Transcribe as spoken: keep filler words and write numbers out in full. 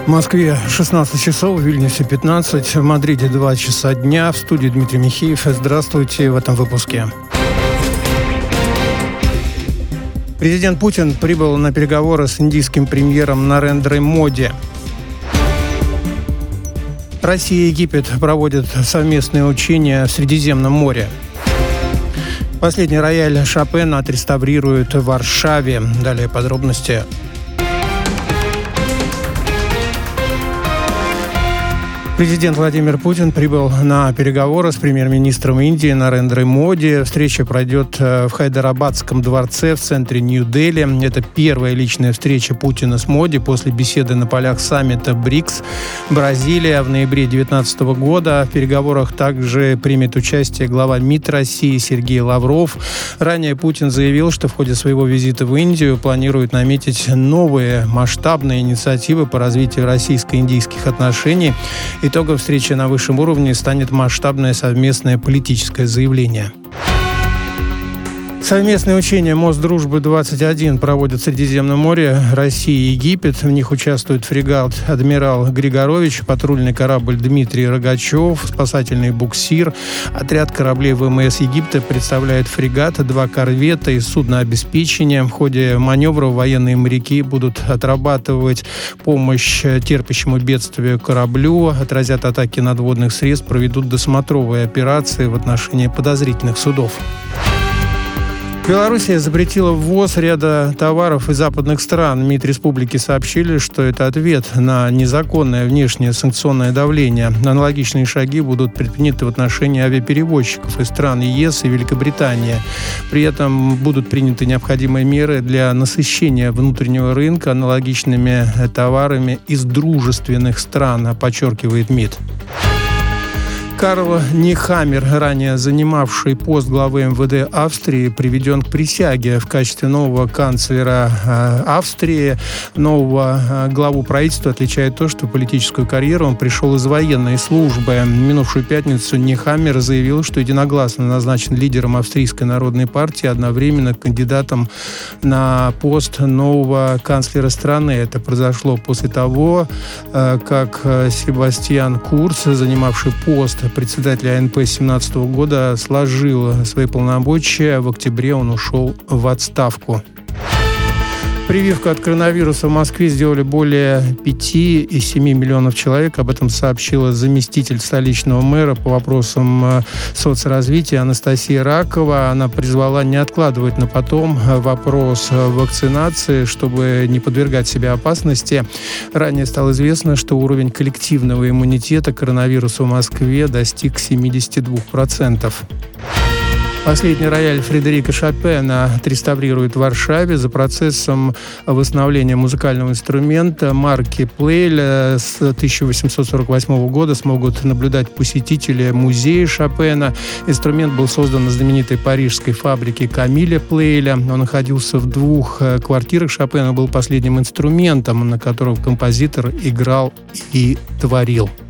В Москве шестнадцать часов, в Вильнюсе пятнадцать, в Мадриде два часа дня. В студии Дмитрий Михеев. Здравствуйте в этом выпуске. Президент Путин прибыл на переговоры с индийским премьером Нарендрой Моди. Россия и Египет проводят совместные учения в Средиземном море. Последний рояль Шопена отреставрируют в Варшаве. Далее подробности. Президент Владимир Путин прибыл на переговоры с премьер-министром Индии Нарендрой Моди. Встреча пройдет в Хайдарабадском дворце в центре Нью-Дели. Это первая личная встреча Путина с Моди после беседы на полях саммита БРИКС. Бразилия в ноябре две тысячи девятнадцатого года. В переговорах также примет участие глава МИД России Сергей Лавров. Ранее Путин заявил, что в ходе своего визита в Индию планирует наметить новые масштабные инициативы по развитию российско-индийских отношений. Итогом встречи на высшем уровне станет масштабное совместное политическое заявление. Совместные учения Мосдружбы-двадцать один проводят в Средиземном море Россия и Египет. В них участвует фрегат «Адмирал Григорович», патрульный корабль «Дмитрий Рогачев», спасательный буксир. Отряд кораблей ВМС Египта представляет фрегат, два корвета и суднообеспечение. В ходе маневров военные моряки будут отрабатывать помощь терпящему бедствию кораблю, отразят атаки надводных средств, проведут досмотровые операции в отношении подозрительных судов. Белоруссия запретила ввоз ряда товаров из западных стран. МИД республики сообщили, что это ответ на незаконное внешнее санкционное давление. Аналогичные шаги будут предприняты в отношении авиаперевозчиков из стран ЕС и Великобритании. При этом будут приняты необходимые меры для насыщения внутреннего рынка аналогичными товарами из дружественных стран, подчеркивает МИД. Карл Нехаммер, ранее занимавший пост главы эм вэ дэ Австрии, приведен к присяге в качестве нового канцлера Австрии. Нового главу правительства отличает то, что в политическую карьеру он пришел из военной службы. В минувшую пятницу Нехаммер заявил, что единогласно назначен лидером Австрийской народной партии, одновременно кандидатом на пост нового канцлера страны. Это произошло после того, как Себастьян Курц, занимавший пост председателя а эн пэ с две тысячи семнадцатого года, сложил свои полномочия. В октябре он ушел в отставку. Прививку от коронавируса в Москве сделали более пять и семь миллионов человек. Об этом сообщила заместитель столичного мэра по вопросам соцразвития Анастасия Ракова. Она призвала не откладывать на потом вопрос вакцинации, чтобы не подвергать себя опасности. Ранее стало известно, что уровень коллективного иммунитета к коронавирусу в Москве достиг семьдесят два процента. Последний рояль Фредерика Шопена отреставрируют в Варшаве. За процессом восстановления музыкального инструмента марки Плейль с тысяча восемьсот сорок восьмого года смогут наблюдать посетители музея Шопена. Инструмент был создан на знаменитой парижской фабрике Камиля Плейля. Он находился в двух квартирах Шопена, был последним инструментом, на котором композитор играл и творил.